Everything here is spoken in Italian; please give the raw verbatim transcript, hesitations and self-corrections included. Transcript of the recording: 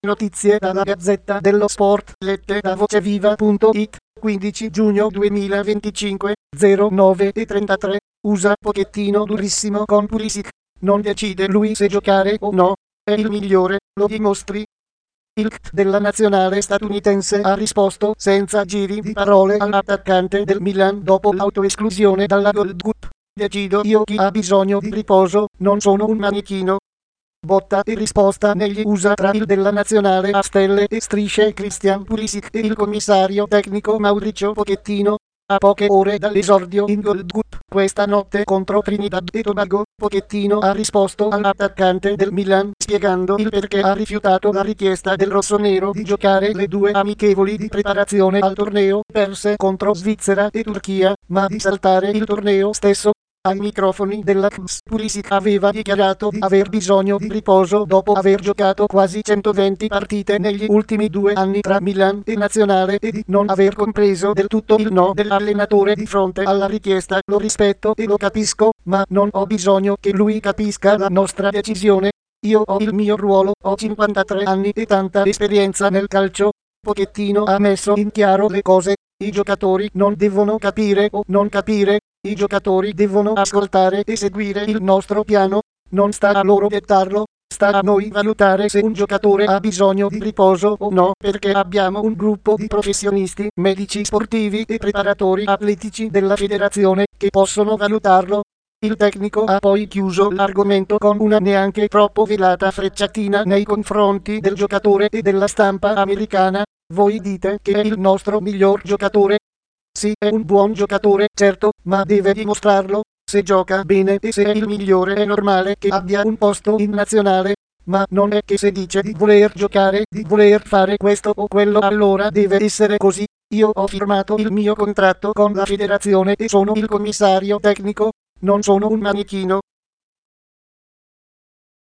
Notizie dalla Gazzetta dello Sport, lette da voceviva punto it, quindici giugno duemilaventicinque, zero nove e trentatré. Usa Pochettino durissimo con Pulisic. Non decide lui se giocare o no. È il migliore, lo dimostri. Il C T della nazionale statunitense ha risposto senza giri di parole all'attaccante del Milan dopo l'autoesclusione dalla Gold Cup. Decido io chi ha bisogno di riposo, non sono un manichino. Botta e risposta negli U S A tra il della nazionale a stelle e strisce Christian Pulisic e il commissario tecnico Mauricio Pochettino. A poche ore dall'esordio in Gold Cup questa notte contro Trinidad e Tobago, Pochettino ha risposto all'attaccante del Milan spiegando il perché ha rifiutato la richiesta del rossonero di giocare le due amichevoli di preparazione al torneo perse contro Svizzera e Turchia, ma di saltare il torneo stesso. Ai microfoni della C M S Pulisic aveva dichiarato di aver bisogno di riposo dopo aver giocato quasi centoventi partite negli ultimi due anni tra Milan e Nazionale e di non aver compreso del tutto il no dell'allenatore di fronte alla richiesta. Lo rispetto e lo capisco, ma non ho bisogno che lui capisca la nostra decisione. Io ho il mio ruolo, ho cinquantatré anni e tanta esperienza nel calcio. Pochettino ha messo in chiaro le cose. I giocatori non devono capire o non capire. I giocatori devono ascoltare e seguire il nostro piano, non sta a loro dettarlo, sta a noi valutare se un giocatore ha bisogno di riposo o no, perché abbiamo un gruppo di professionisti, medici sportivi e preparatori atletici della federazione che possono valutarlo. Il tecnico ha poi chiuso l'argomento con una neanche troppo velata frecciatina nei confronti del giocatore e della stampa americana. Voi dite che è il nostro miglior giocatore? Sì, è un buon giocatore, certo, ma deve dimostrarlo. Se gioca bene e se è il migliore è normale che abbia un posto in nazionale. Ma non è che se dice di voler giocare, di voler fare questo o quello, allora deve essere così. Io ho firmato il mio contratto con la federazione e sono il commissario tecnico, non sono un manichino.